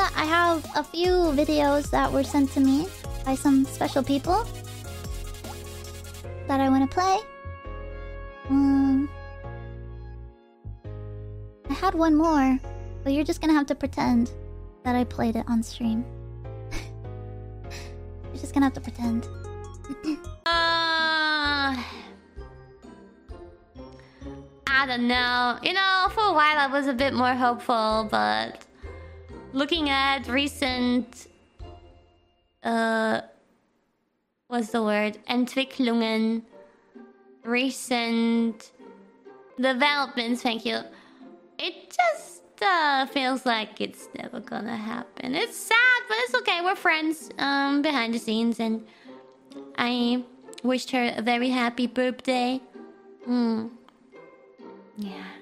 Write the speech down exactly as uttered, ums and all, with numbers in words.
I have a few videos that were sent to me by some special people that I want to play. Um, I had one more, but you're just gonna have to pretend that I played it on stream. You're just gonna have to pretend. uh, I don't know. You know, for a while I was a bit more hopeful, but looking at recent, uh, what's the word? Entwicklungen, recent developments. Thank you. It just uh, feels like it's never gonna happen. It's sad, but it's okay. We're friends, um, behind the scenes, and I wished her a very happy birthday. Hmm. Yeah.